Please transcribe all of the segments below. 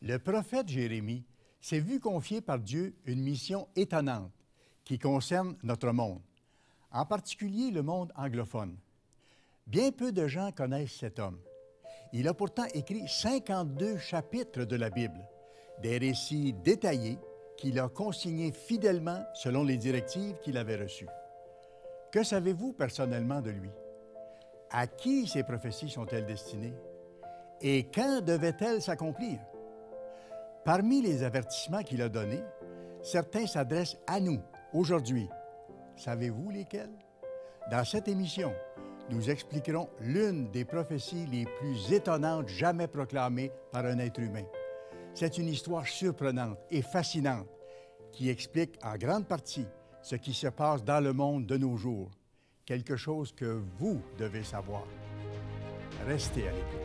Le prophète Jérémie s'est vu confier par Dieu une mission étonnante qui concerne notre monde, en particulier le monde anglophone. Bien peu de gens connaissent cet homme. Il a pourtant écrit 52 chapitres de la Bible, des récits détaillés qu'il a consignés fidèlement selon les directives qu'il avait reçues. Que savez-vous personnellement de lui? À qui ces prophéties sont-elles destinées? Et quand devaient-elles s'accomplir? Parmi les avertissements qu'il a donnés, certains s'adressent à nous, aujourd'hui. Savez-vous lesquels? Dans cette émission, nous expliquerons l'une des prophéties les plus étonnantes jamais proclamées par un être humain. C'est une histoire surprenante et fascinante qui explique en grande partie ce qui se passe dans le monde de nos jours, quelque chose que vous devez savoir. Restez à l'écoute.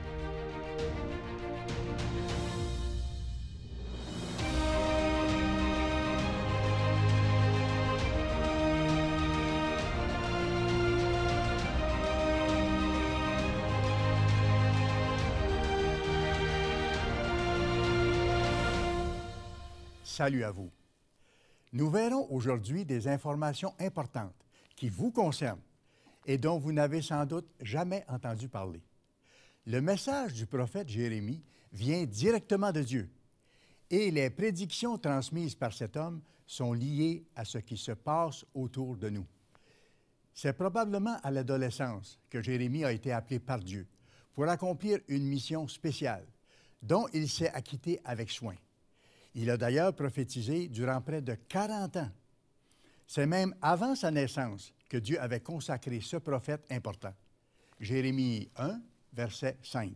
Salut à vous. Nous verrons aujourd'hui des informations importantes qui vous concernent et dont vous n'avez sans doute jamais entendu parler. Le message du prophète Jérémie vient directement de Dieu et les prédictions transmises par cet homme sont liées à ce qui se passe autour de nous. C'est probablement à l'adolescence que Jérémie a été appelé par Dieu pour accomplir une mission spéciale dont il s'est acquitté avec soin. Il a d'ailleurs prophétisé durant près de 40 ans. C'est même avant sa naissance que Dieu avait consacré ce prophète important. Jérémie 1, verset 5.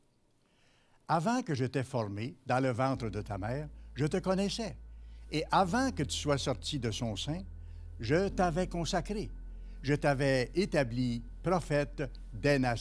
« Avant que je t'ai formé dans le ventre de ta mère, je te connaissais, et avant que tu sois sorti de son sein, je t'avais consacré, je t'avais établi prophète des nations. »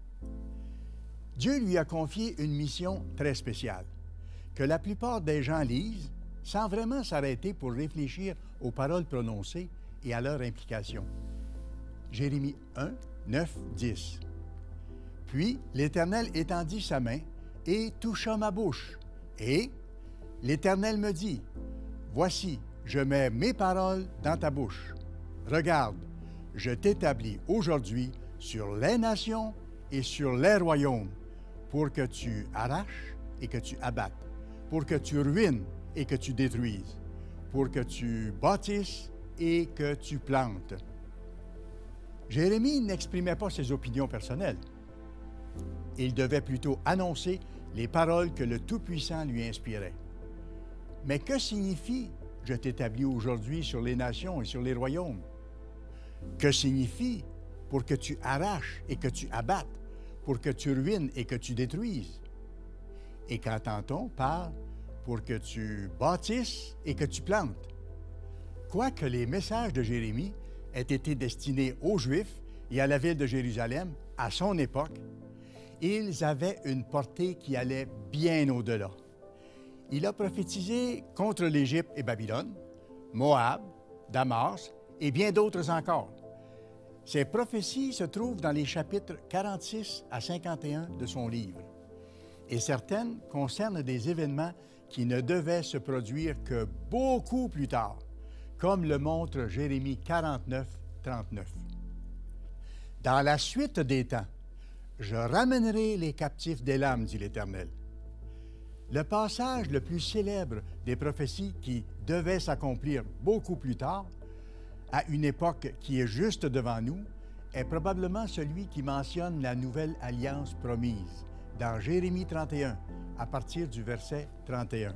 Dieu lui a confié une mission très spéciale, que la plupart des gens lisent sans vraiment s'arrêter pour réfléchir aux paroles prononcées et à leur implication. Jérémie 1, 9, 10. « Puis l'Éternel étendit sa main et toucha ma bouche. Et l'Éternel me dit, « Voici, je mets mes paroles dans ta bouche. Regarde, je t'établis aujourd'hui sur les nations et sur les royaumes, pour que tu arraches et que tu abattes, pour que tu ruines et que tu détruises, pour que tu bâtisses et que tu plantes. » Jérémie n'exprimait pas ses opinions personnelles. Il devait plutôt annoncer les paroles que le Tout-Puissant lui inspirait. Mais que signifie « Je t'établis aujourd'hui sur les nations et sur les royaumes » ? Que signifie « pour que tu arraches et que tu abattes, pour que tu ruines et que tu détruises » ? Et qu'entend-on par « pour que tu bâtisses et que tu plantes ». Quoique les messages de Jérémie aient été destinés aux Juifs et à la ville de Jérusalem à son époque, ils avaient une portée qui allait bien au-delà. Il a prophétisé contre l'Égypte et Babylone, Moab, Damas et bien d'autres encore. Ces prophéties se trouvent dans les chapitres 46 à 51 de son livre. Et certaines concernent des événements qui ne devaient se produire que beaucoup plus tard, comme le montre Jérémie 49, 39. « Dans la suite des temps, je ramènerai les captifs d'Élam, dit l'Éternel. » Le passage le plus célèbre des prophéties qui devaient s'accomplir beaucoup plus tard, à une époque qui est juste devant nous, est probablement celui qui mentionne la nouvelle alliance promise, dans Jérémie 31, à partir du verset 31.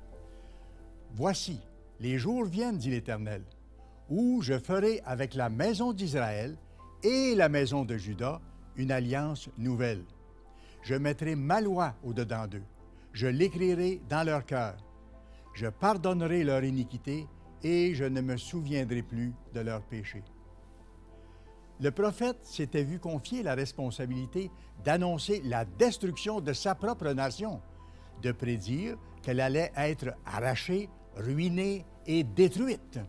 « Voici, les jours viennent, dit l'Éternel, où je ferai avec la maison d'Israël et la maison de Juda une alliance nouvelle. Je mettrai ma loi au-dedans d'eux, je l'écrirai dans leur cœur. Je pardonnerai leur iniquité et je ne me souviendrai plus de leurs péchés. » Le prophète s'était vu confier la responsabilité d'annoncer la destruction de sa propre nation, de prédire qu'elle allait être arrachée, ruinée et détruite.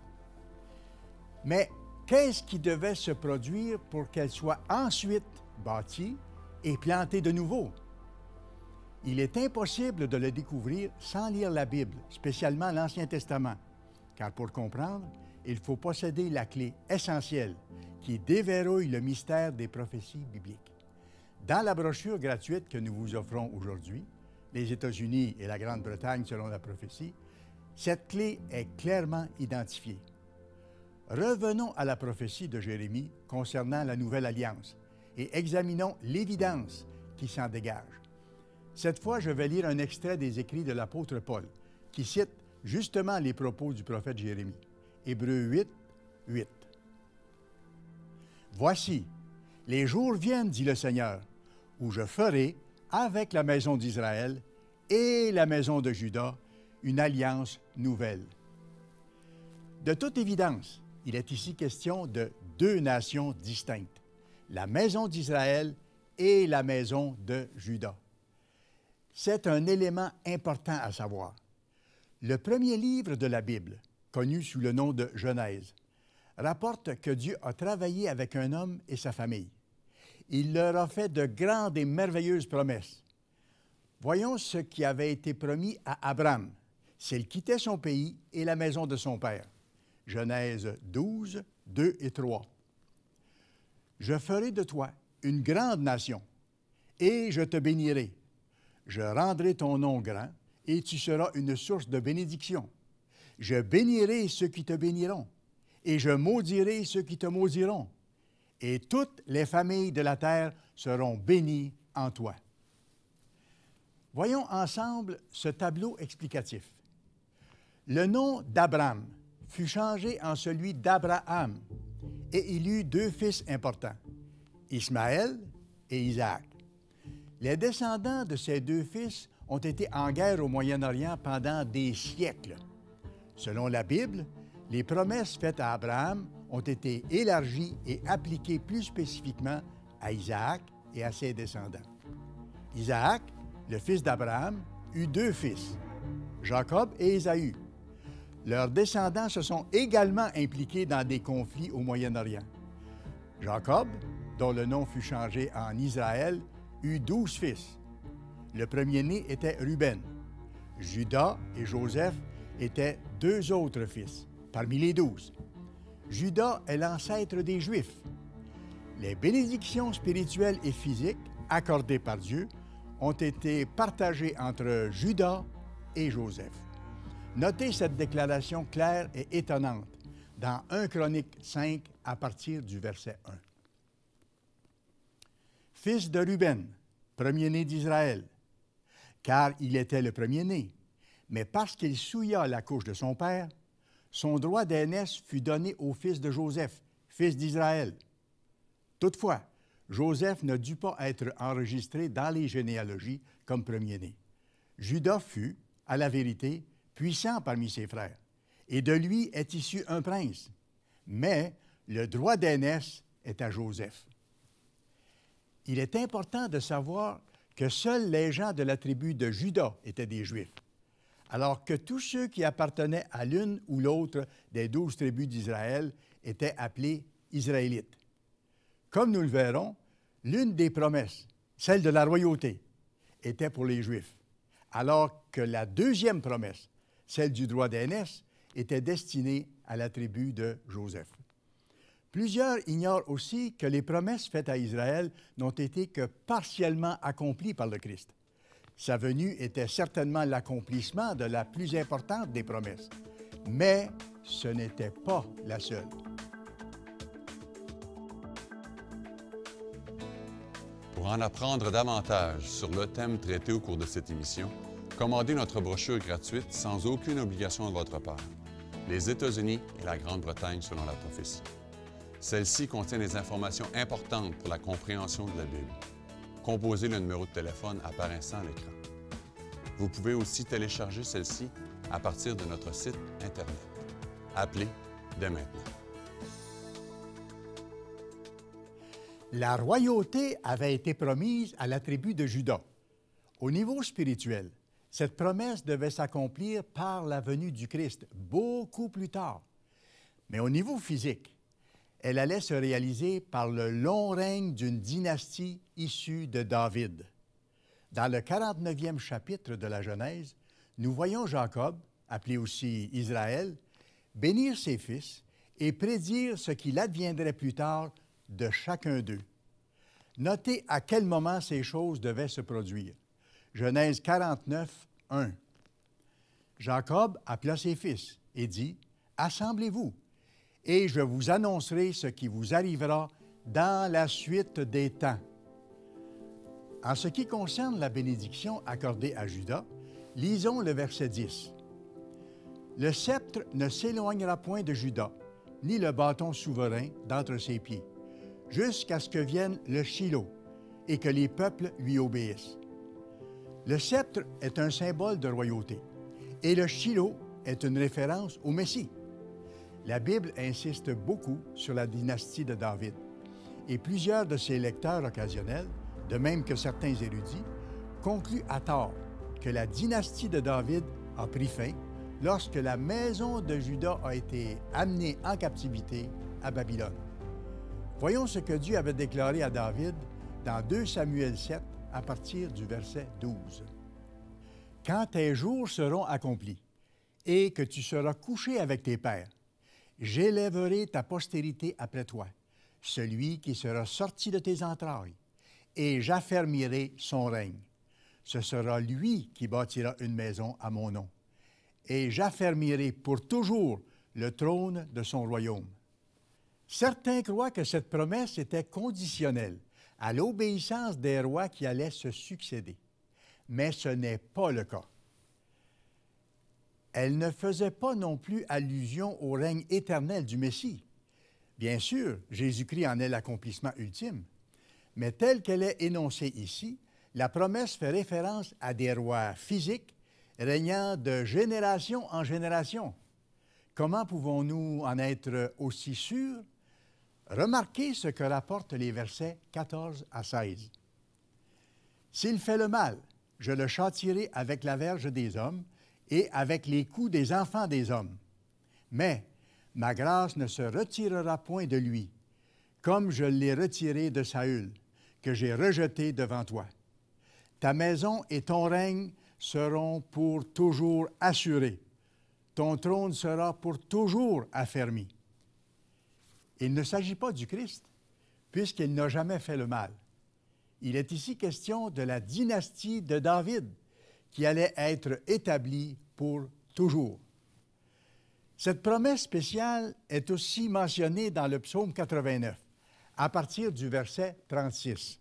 Mais qu'est-ce qui devait se produire pour qu'elle soit ensuite bâtie et plantée de nouveau? Il est impossible de le découvrir sans lire la Bible, spécialement l'Ancien Testament, car pour comprendre, il faut posséder la clé essentielle qui déverrouille le mystère des prophéties bibliques. Dans la brochure gratuite que nous vous offrons aujourd'hui, les États-Unis et la Grande-Bretagne selon la prophétie, cette clé est clairement identifiée. Revenons à la prophétie de Jérémie concernant la Nouvelle Alliance et examinons l'évidence qui s'en dégage. Cette fois, je vais lire un extrait des écrits de l'apôtre Paul, qui cite justement les propos du prophète Jérémie. Hébreux 8, 8. « Voici, les jours viennent, dit le Seigneur, où je ferai avec la maison d'Israël et la maison de Juda une alliance nouvelle. » De toute évidence, il est ici question de deux nations distinctes, la maison d'Israël et la maison de Juda. C'est un élément important à savoir. Le premier livre de la Bible, connu sous le nom de Genèse, rapporte que Dieu a travaillé avec un homme et sa famille. Il leur a fait de grandes et merveilleuses promesses. Voyons ce qui avait été promis à Abraham, s'il quittait son pays et la maison de son père. Genèse 12, 2 et 3. « Je ferai de toi une grande nation, et je te bénirai. Je rendrai ton nom grand, et tu seras une source de bénédiction. Je bénirai ceux qui te béniront, et je maudirai ceux qui te maudiront. Et toutes les familles de la terre seront bénies en toi. » Voyons ensemble ce tableau explicatif. Le nom d'Abraham fut changé en celui d'Abraham, et il eut deux fils importants, Ismaël et Isaac. Les descendants de ces deux fils ont été en guerre au Moyen-Orient pendant des siècles. Selon la Bible, les promesses faites à Abraham ont été élargies et appliquées plus spécifiquement à Isaac et à ses descendants. Isaac, le fils d'Abraham, eut deux fils, Jacob et Ésaü. Leurs descendants se sont également impliqués dans des conflits au Moyen-Orient. Jacob, dont le nom fut changé en Israël, eut 12 fils. Le premier-né était Ruben. Juda et Joseph étaient deux autres fils, parmi les 12. Juda est l'ancêtre des Juifs. Les bénédictions spirituelles et physiques accordées par Dieu ont été partagées entre Juda et Joseph. Notez cette déclaration claire et étonnante dans 1 Chronique 5 à partir du verset 1. Fils de Ruben, premier-né d'Israël, car il était le premier-né, mais parce qu'il souilla la couche de son père, son droit d'aînesse fut donné au fils de Joseph, fils d'Israël. Toutefois, Joseph ne dut pas être enregistré dans les généalogies comme premier-né. Juda fut, à la vérité, puissant parmi ses frères, et de lui est issu un prince. Mais le droit d'aînesse est à Joseph. Il est important de savoir que seuls les gens de la tribu de Juda étaient des Juifs, alors que tous ceux qui appartenaient à l'une ou l'autre des 12 tribus d'Israël étaient appelés Israélites. Comme nous le verrons, l'une des promesses, celle de la royauté, était pour les Juifs, alors que la deuxième promesse, celle du droit d'aînesse, était destinée à la tribu de Joseph. Plusieurs ignorent aussi que les promesses faites à Israël n'ont été que partiellement accomplies par le Christ. Sa venue était certainement l'accomplissement de la plus importante des promesses, mais ce n'était pas la seule. Pour en apprendre davantage sur le thème traité au cours de cette émission, commandez notre brochure gratuite sans aucune obligation de votre part. Les États-Unis et la Grande-Bretagne selon la prophétie. Celle-ci contient des informations importantes pour la compréhension de la Bible. Composez le numéro de téléphone apparaissant à l'écran. Vous pouvez aussi télécharger celle-ci à partir de notre site Internet. Appelez dès maintenant. La royauté avait été promise à la tribu de Juda. Au niveau spirituel, cette promesse devait s'accomplir par la venue du Christ beaucoup plus tard. Mais au niveau physique, elle allait se réaliser par le long règne d'une dynastie issue de David. Dans le 49e chapitre de la Genèse, nous voyons Jacob, appelé aussi Israël, bénir ses fils et prédire ce qu'il adviendrait plus tard de chacun d'eux. Notez à quel moment ces choses devaient se produire. Genèse 49, 1. Jacob appela ses fils et dit, « Assemblez-vous, et je vous annoncerai ce qui vous arrivera dans la suite des temps. » En ce qui concerne la bénédiction accordée à Juda, lisons le verset 10. « Le sceptre ne s'éloignera point de Juda, ni le bâton souverain d'entre ses pieds, jusqu'à ce que vienne le Shilo, et que les peuples lui obéissent. » Le sceptre est un symbole de royauté, et le Shilo est une référence au Messie. La Bible insiste beaucoup sur la dynastie de David, et plusieurs de ses lecteurs occasionnels, de même que certains érudits, concluent à tort que la dynastie de David a pris fin lorsque la maison de Juda a été amenée en captivité à Babylone. Voyons ce que Dieu avait déclaré à David dans 2 Samuel 7 à partir du verset 12. « Quand tes jours seront accomplis et que tu seras couché avec tes pères, j'élèverai ta postérité après toi, celui qui sera sorti de tes entrailles, et j'affermirai son règne. Ce sera lui qui bâtira une maison à mon nom, et j'affermirai pour toujours le trône de son royaume. » Certains croient que cette promesse était conditionnelle à l'obéissance des rois qui allaient se succéder. Mais ce n'est pas le cas. Elle ne faisait pas non plus allusion au règne éternel du Messie. Bien sûr, Jésus-Christ en est l'accomplissement ultime, mais telle qu'elle est énoncée ici, la promesse fait référence à des rois physiques régnant de génération en génération. Comment pouvons-nous en être aussi sûrs? Remarquez ce que rapportent les versets 14 à 16. « S'il fait le mal, je le châtierai avec la verge des hommes et avec les coups des enfants des hommes. Mais ma grâce ne se retirera point de lui, comme je l'ai retiré de Saül, que j'ai rejeté devant toi. Ta maison et ton règne seront pour toujours assurés. Ton trône sera pour toujours affermi. » Il ne s'agit pas du Christ, puisqu'il n'a jamais fait le mal. Il est ici question de la dynastie de David, qui allait être établie pour toujours. Cette promesse spéciale est aussi mentionnée dans le psaume 89, à partir du verset 36.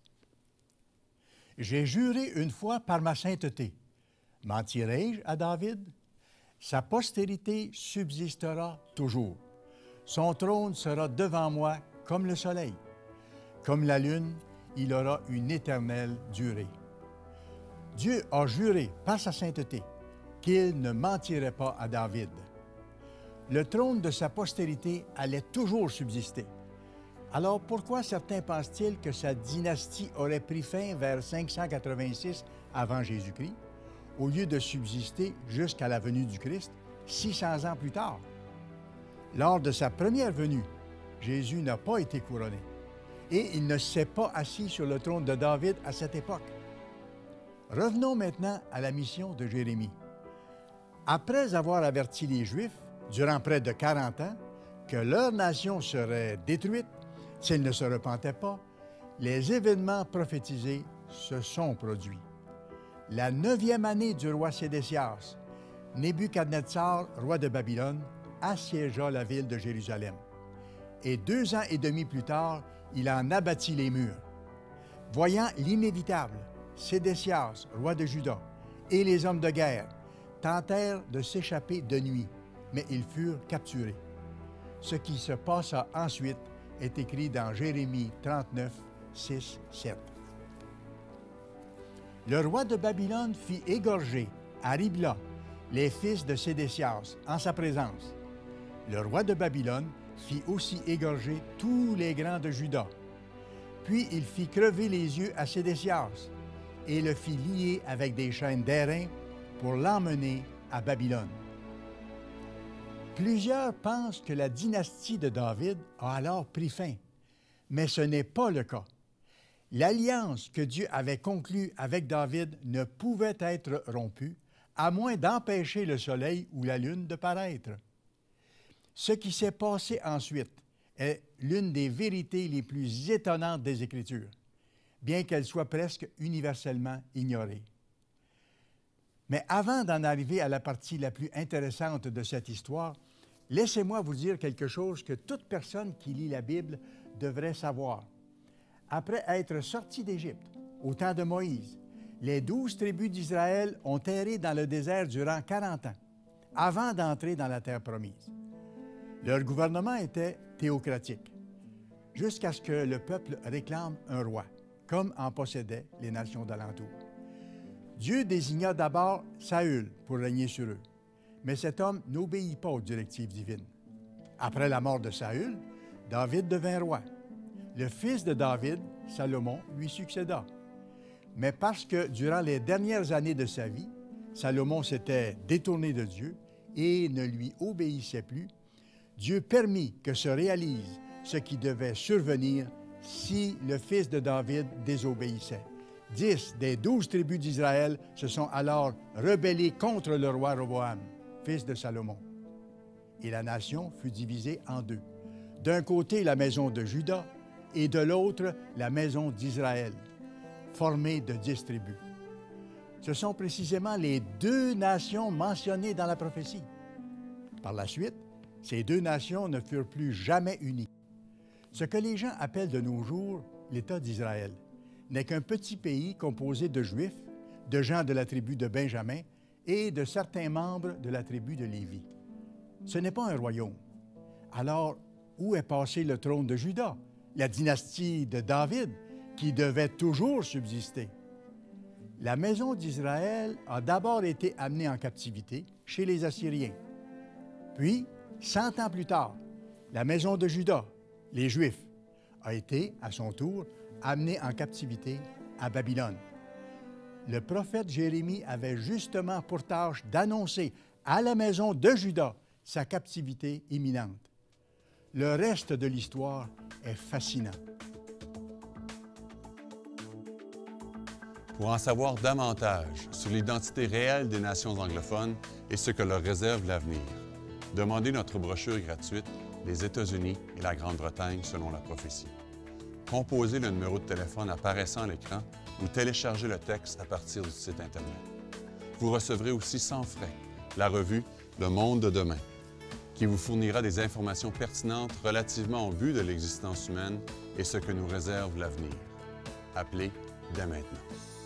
« J'ai juré une fois par ma sainteté. Mentirai-je à David? Sa postérité subsistera toujours. Son trône sera devant moi comme le soleil. Comme la lune, il aura une éternelle durée. » Dieu a juré par sa sainteté qu'il ne mentirait pas à David. Le trône de sa postérité allait toujours subsister. Alors pourquoi certains pensent-ils que sa dynastie aurait pris fin vers 586 avant Jésus-Christ, au lieu de subsister jusqu'à la venue du Christ 600 ans plus tard? Lors de sa première venue, Jésus n'a pas été couronné et il ne s'est pas assis sur le trône de David à cette époque. Revenons maintenant à la mission de Jérémie. Après avoir averti les Juifs, durant près de 40 ans, que leur nation serait détruite s'ils ne se repentaient pas, les événements prophétisés se sont produits. La 9e année du roi Sédécias, Nebuchadnezzar, roi de Babylone, assiégea la ville de Jérusalem. Et 2 ans et demi plus tard, il en abattit les murs. Voyant l'inévitable, Sédécias, roi de Juda, et les hommes de guerre tentèrent de s'échapper de nuit, mais ils furent capturés. Ce qui se passa ensuite est écrit dans Jérémie 39, 6, 7. Le roi de Babylone fit égorger à Ribla les fils de Sédécias en sa présence. Le roi de Babylone fit aussi égorger tous les grands de Juda. Puis il fit crever les yeux à Sédécias et le fit lier avec des chaînes d'airain pour l'emmener à Babylone. Plusieurs pensent que la dynastie de David a alors pris fin, mais ce n'est pas le cas. L'alliance que Dieu avait conclue avec David ne pouvait être rompue, à moins d'empêcher le soleil ou la lune de paraître. Ce qui s'est passé ensuite est l'une des vérités les plus étonnantes des Écritures, bien qu'elle soit presque universellement ignorée. Mais avant d'en arriver à la partie la plus intéressante de cette histoire, laissez-moi vous dire quelque chose que toute personne qui lit la Bible devrait savoir. Après être sortis d'Égypte, au temps de Moïse, les 12 tribus d'Israël ont erré dans le désert durant 40 ans, avant d'entrer dans la terre promise. Leur gouvernement était théocratique, jusqu'à ce que le peuple réclame un roi, comme en possédaient les nations d'alentour. Dieu désigna d'abord Saül pour régner sur eux, mais cet homme n'obéit pas aux directives divines. Après la mort de Saül, David devint roi. Le fils de David, Salomon, lui succéda. Mais parce que durant les dernières années de sa vie, Salomon s'était détourné de Dieu et ne lui obéissait plus, Dieu permit que se réalise ce qui devait survenir si le fils de David désobéissait. 10 des 12 tribus d'Israël se sont alors rebellées contre le roi Roboam, fils de Salomon. Et la nation fut divisée en deux. D'un côté, la maison de Juda et de l'autre, la maison d'Israël, formée de 10 tribus. Ce sont précisément les deux nations mentionnées dans la prophétie. Par la suite, ces deux nations ne furent plus jamais unies. Ce que les gens appellent de nos jours l'État d'Israël n'est qu'un petit pays composé de Juifs, de gens de la tribu de Benjamin et de certains membres de la tribu de Lévi. Ce n'est pas un royaume. Alors, où est passé le trône de Juda, la dynastie de David, qui devait toujours subsister? La maison d'Israël a d'abord été amenée en captivité chez les Assyriens. Puis, 100 ans plus tard, la maison de Juda, les Juifs, a été, à son tour, amenée en captivité à Babylone. Le prophète Jérémie avait justement pour tâche d'annoncer à la maison de Juda sa captivité imminente. Le reste de l'histoire est fascinant. Pour en savoir davantage sur l'identité réelle des nations anglophones et ce que leur réserve l'avenir, demandez notre brochure gratuite « Les États-Unis et la Grande-Bretagne selon la prophétie ». Composez le numéro de téléphone apparaissant à l'écran ou téléchargez le texte à partir du site Internet. Vous recevrez aussi sans frais la revue « Le monde de demain » qui vous fournira des informations pertinentes relativement au but de l'existence humaine et ce que nous réserve l'avenir. Appelez dès maintenant.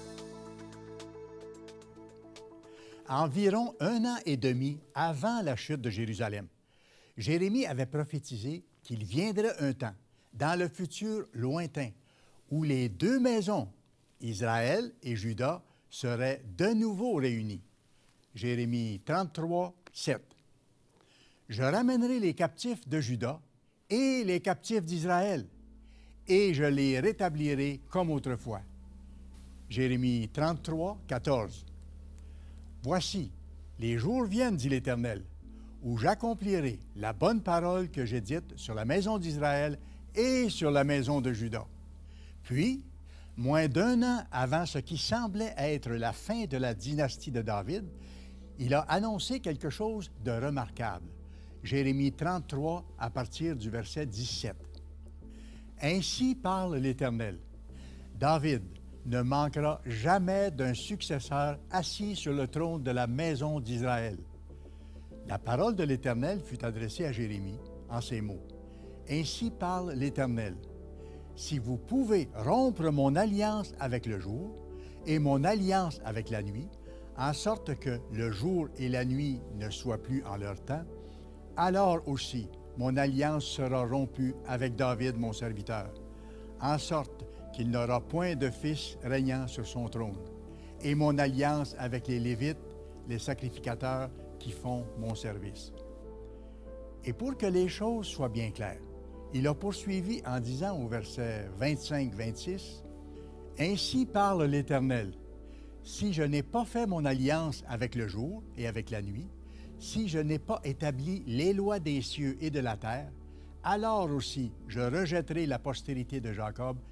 Environ 1 an et demi avant la chute de Jérusalem, Jérémie avait prophétisé qu'il viendrait un temps, dans le futur lointain, où les deux maisons, Israël et Juda, seraient de nouveau réunies. Jérémie 33, 7. Je ramènerai les captifs de Juda et les captifs d'Israël, et je les rétablirai comme autrefois. Jérémie 33, 14. Voici, les jours viennent, dit l'Éternel, où j'accomplirai la bonne parole que j'ai dite sur la maison d'Israël et sur la maison de Juda. Puis, moins d'1 an avant ce qui semblait être la fin de la dynastie de David, il a annoncé quelque chose de remarquable. Jérémie 33, à partir du verset 17. Ainsi parle l'Éternel. David ne manquera jamais d'un successeur assis sur le trône de la maison d'Israël. La parole de l'Éternel fut adressée à Jérémie en ces mots. Ainsi parle l'Éternel. Si vous pouvez rompre mon alliance avec le jour et mon alliance avec la nuit, en sorte que le jour et la nuit ne soient plus en leur temps, alors aussi mon alliance sera rompue avec David, mon serviteur, en sorte qu'il n'aura point de fils régnant sur son trône, et mon alliance avec les Lévites, les sacrificateurs qui font mon service. Et pour que les choses soient bien claires, il a poursuivi en disant au verset 25-26, « Ainsi parle l'Éternel, si je n'ai pas fait mon alliance avec le jour et avec la nuit, si je n'ai pas établi les lois des cieux et de la terre, alors aussi je rejetterai la postérité de Jacob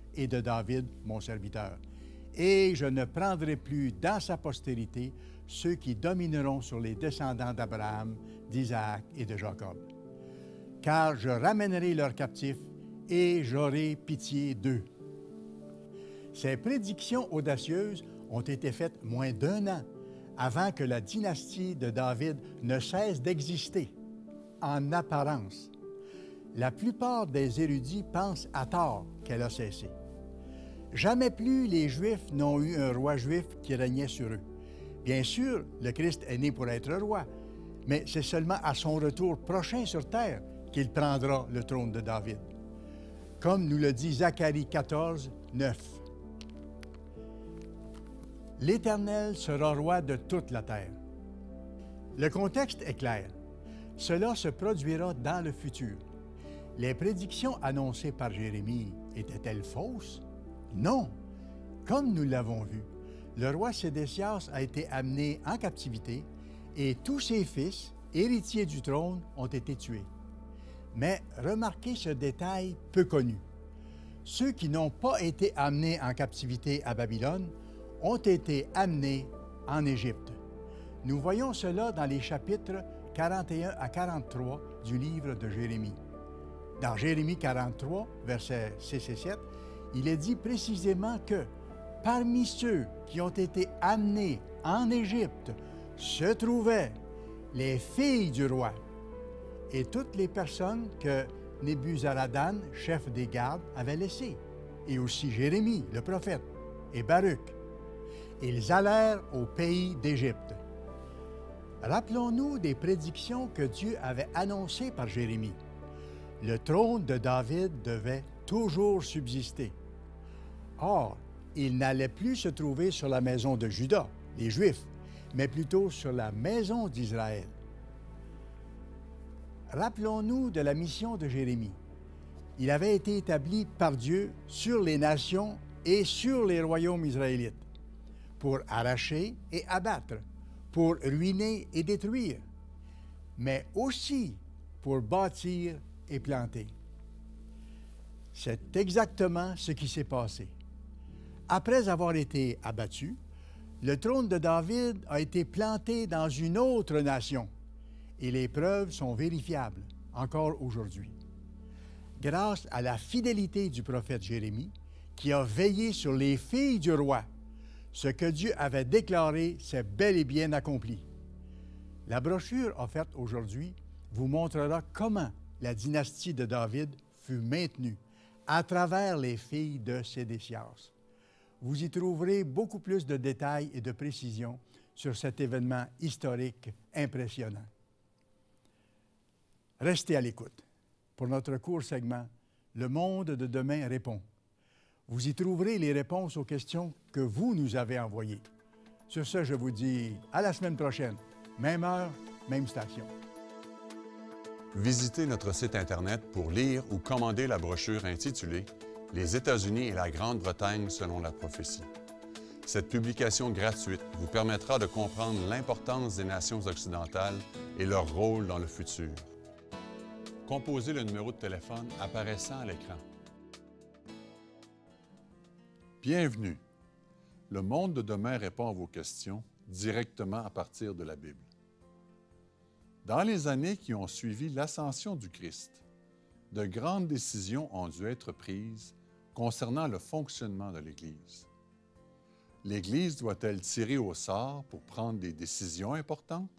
et de David, mon serviteur. Et je ne prendrai plus dans sa postérité ceux qui domineront sur les descendants d'Abraham, d'Isaac et de Jacob. Car je ramènerai leurs captifs et j'aurai pitié d'eux. » Ces prédictions audacieuses ont été faites moins d'1 an avant que la dynastie de David ne cesse d'exister, en apparence. La plupart des érudits pensent à tort qu'elle a cessé. Jamais plus les Juifs n'ont eu un roi juif qui régnait sur eux. Bien sûr, le Christ est né pour être roi, mais c'est seulement à son retour prochain sur terre qu'il prendra le trône de David. Comme nous le dit Zacharie 14, 9. L'Éternel sera roi de toute la terre. Le contexte est clair. Cela se produira dans le futur. Les prédictions annoncées par Jérémie étaient-elles fausses? Non. Comme nous l'avons vu, le roi Sédécias a été amené en captivité et tous ses fils, héritiers du trône, ont été tués. Mais remarquez ce détail peu connu. Ceux qui n'ont pas été amenés en captivité à Babylone ont été amenés en Égypte. Nous voyons cela dans les chapitres 41 à 43 du livre de Jérémie. Dans Jérémie 43, versets 6 et 7, il est dit précisément que parmi ceux qui ont été amenés en Égypte se trouvaient les filles du roi et toutes les personnes que Nebuzaradan, chef des gardes, avait laissées, et aussi Jérémie, le prophète, et Baruch. Ils allèrent au pays d'Égypte. Rappelons-nous des prédictions que Dieu avait annoncées par Jérémie. Le trône de David devait toujours subsister. Or, il n'allait plus se trouver sur la maison de Juda, les Juifs, mais plutôt sur la maison d'Israël. Rappelons-nous de la mission de Jérémie. Il avait été établi par Dieu sur les nations et sur les royaumes israélites, pour arracher et abattre, pour ruiner et détruire, mais aussi pour bâtir et planter. C'est exactement ce qui s'est passé. Après avoir été abattu, le trône de David a été planté dans une autre nation, et les preuves sont vérifiables encore aujourd'hui. Grâce à la fidélité du prophète Jérémie, qui a veillé sur les filles du roi, ce que Dieu avait déclaré s'est bel et bien accompli. La brochure offerte aujourd'hui vous montrera comment la dynastie de David fut maintenue à travers les filles de Sédécias. Vous y trouverez beaucoup plus de détails et de précisions sur cet événement historique impressionnant. Restez à l'écoute. Pour notre court segment, Le monde de demain répond. Vous y trouverez les réponses aux questions que vous nous avez envoyées. Sur ce, je vous dis à la semaine prochaine. Même heure, même station. Visitez notre site Internet pour lire ou commander la brochure intitulée « Les États-Unis et la Grande-Bretagne selon la prophétie ». Cette publication gratuite vous permettra de comprendre l'importance des nations occidentales et leur rôle dans le futur. Composez le numéro de téléphone apparaissant à l'écran. Bienvenue. Le monde de demain répond à vos questions directement à partir de la Bible. Dans les années qui ont suivi l'ascension du Christ, de grandes décisions ont dû être prises concernant le fonctionnement de l'Église. L'Église doit-elle tirer au sort pour prendre des décisions importantes?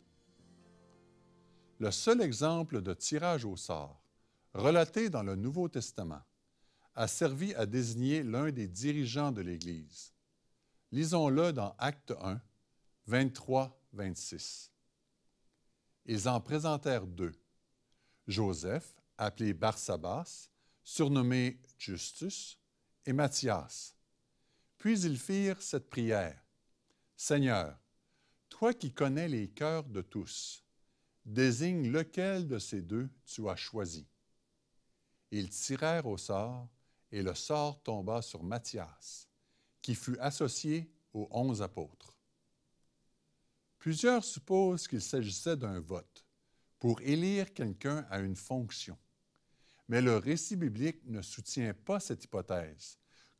Le seul exemple de tirage au sort, relaté dans le Nouveau Testament, a servi à désigner l'un des dirigeants de l'Église. Lisons-le dans Actes 1, 23-26. Ils en présentèrent 2. Joseph, appelé Barsabas, surnommé Justus, et Matthias. Puis ils firent cette prière. « Seigneur, toi qui connais les cœurs de tous, désigne lequel de ces 2 tu as choisi. » Ils tirèrent au sort, et le sort tomba sur Matthias, qui fut associé aux 11 apôtres. Plusieurs supposent qu'il s'agissait d'un vote pour élire quelqu'un à une fonction. Mais le récit biblique ne soutient pas cette hypothèse,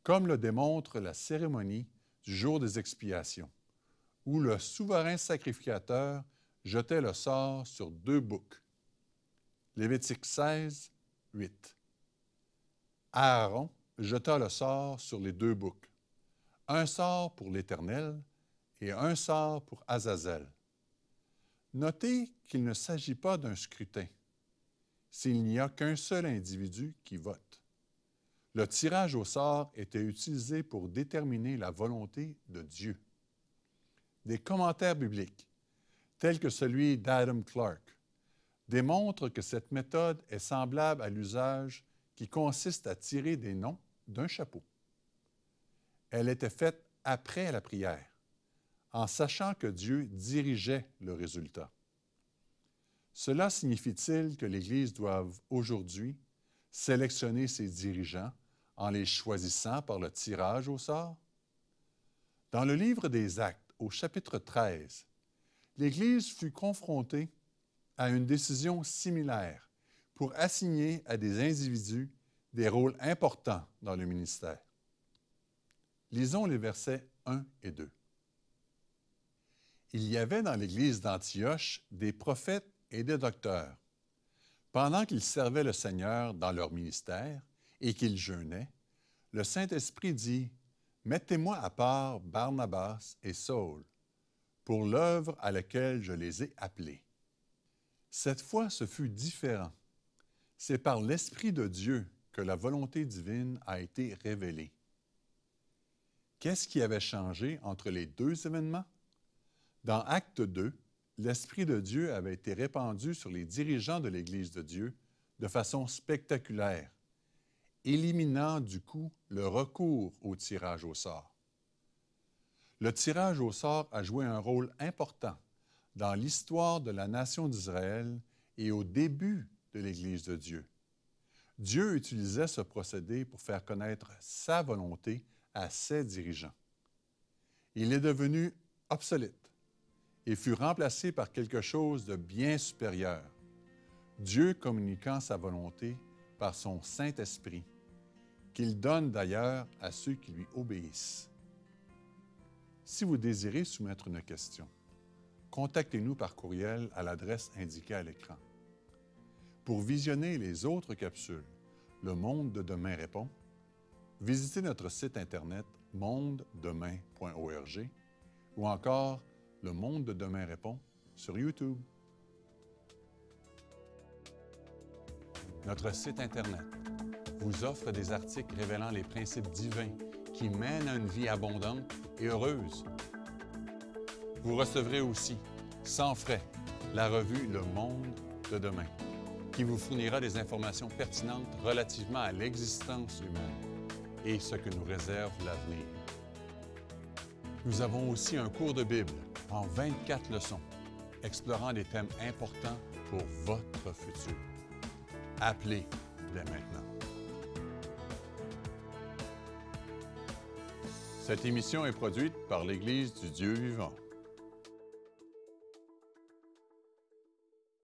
comme le démontre la cérémonie du jour des expiations, où le souverain sacrificateur jetait le sort sur 2 boucs. Lévitique 16, 8. Aaron jeta le sort sur les 2 boucs, un sort pour l'Éternel et un sort pour Azazel. Notez qu'il ne s'agit pas d'un scrutin, s'il n'y a qu'un seul individu qui vote. Le tirage au sort était utilisé pour déterminer la volonté de Dieu. Des commentaires bibliques, tels que celui d'Adam Clarke, démontrent que cette méthode est semblable à l'usage qui consiste à tirer des noms d'un chapeau. Elle était faite après la prière, en sachant que Dieu dirigeait le résultat. Cela signifie-t-il que l'Église doive aujourd'hui sélectionner ses dirigeants en les choisissant par le tirage au sort? Dans le livre des Actes, au chapitre 13, l'Église fut confrontée à une décision similaire pour assigner à des individus des rôles importants dans le ministère. Lisons les versets 1 et 2. Il y avait dans l'Église d'Antioche des prophètes et des docteurs. Pendant qu'ils servaient le Seigneur dans leur ministère et qu'ils jeûnaient, le Saint-Esprit dit, « Mettez-moi à part Barnabas et Saul pour l'œuvre à laquelle je les ai appelés. » Cette fois, ce fut différent. C'est par l'Esprit de Dieu que la volonté divine a été révélée. Qu'est-ce qui avait changé entre les 2 événements? Dans Acte 2, l'Esprit de Dieu avait été répandu sur les dirigeants de l'Église de Dieu de façon spectaculaire, éliminant du coup le recours au tirage au sort. Le tirage au sort a joué un rôle important dans l'histoire de la nation d'Israël et au début de l'Église de Dieu. Dieu utilisait ce procédé pour faire connaître sa volonté à ses dirigeants. Il est devenu obsolète et fut remplacé par quelque chose de bien supérieur, Dieu communiquant sa volonté par son Saint-Esprit, qu'il donne d'ailleurs à ceux qui lui obéissent. Si vous désirez soumettre une question, contactez-nous par courriel à l'adresse indiquée à l'écran. Pour visionner les autres capsules, Le Monde de demain répond, visitez notre site Internet mondedemain.org ou encore Le Monde de demain répond sur YouTube. Notre site Internet vous offre des articles révélant les principes divins qui mènent à une vie abondante et heureuse. Vous recevrez aussi, sans frais, la revue Le Monde de demain, qui vous fournira des informations pertinentes relativement à l'existence humaine et ce que nous réserve l'avenir. Nous avons aussi un cours de Bible en 24 leçons, explorant des thèmes importants pour votre futur. Appelez dès maintenant. Cette émission est produite par l'Église du Dieu vivant.